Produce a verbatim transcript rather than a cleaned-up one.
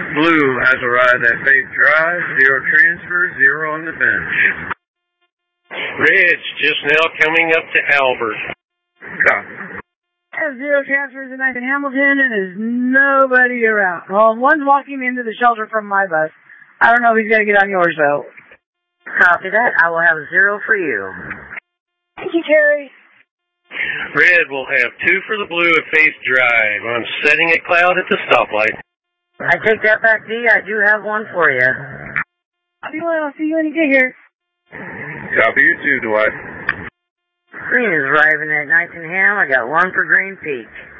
Blue has arrived at Faith Drive. Zero transfer, zero on the bench. Red's just now coming up to Albert. Copy. Have zero transfers in Nathan Hamilton, and there's nobody around. Well, one's walking into the shelter from my bus. I don't know if he's going to get on yours, though. Copy that. I will have zero for you. Thank you, Terry. Red will have two for the Blue at Faith Drive. I'm setting a cloud at the stoplight. I take that back, D. I do have one for you. I'll see you, I'll see you when you get here. Copy you too, Dwight. Green is arriving at Knighton Ham. I got one for Green Peak.